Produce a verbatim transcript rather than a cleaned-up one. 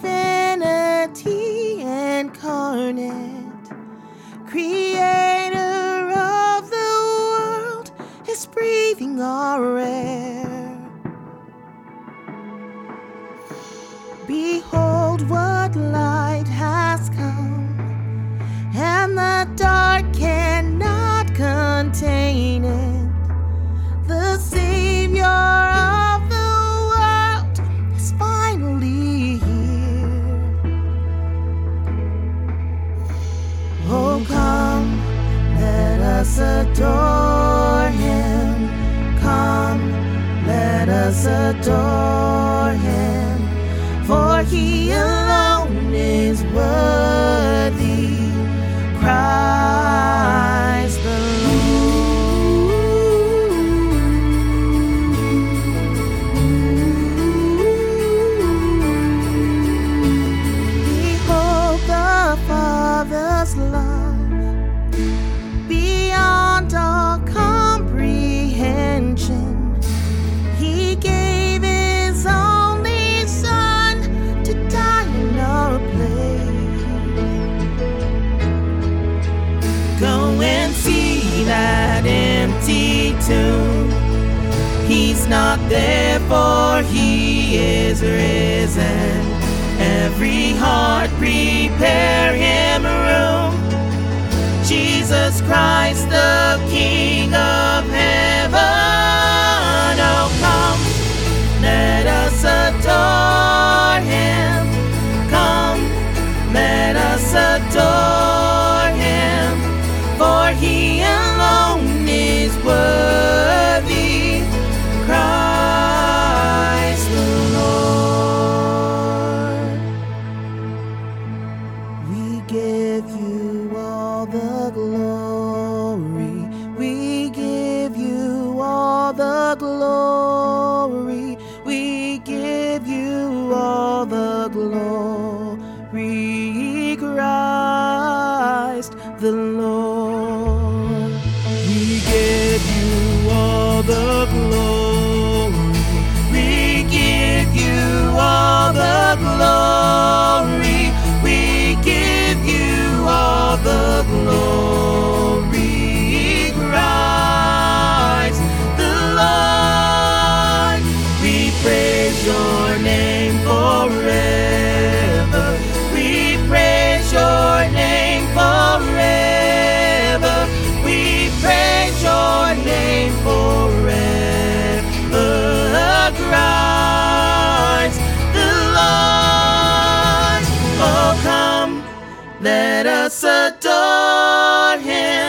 divinity incarnate, creator of the world, is breathing our air. Behold what light has come, and the dark cannot contain it. The Savior of the world is finally here. Oh, come, let us adore Him. Come, let us adore Him. For He alone is worthy, Christ the Lord. Behold the Father's love beyond all comprehension. He gave His only Son to die in our place. Go and see that empty tomb. He's not there, for He is risen. Every heart prepare Him room. Jesus Christ, the King of heaven. Oh, come, let us adore Him. Come, let us adore Him. For He alone is worthy, Christ the Lord. We give You all the glory. We give You all the glory. We give You all the glory, Christ the Lord. We give You all the glory. We give You all the glory. We give You all the glory, Christ the Lord. We praise Your name forever. We praise Your name forever. We praise Your name forever, Christ the Lord. Oh, come, let us adore Him.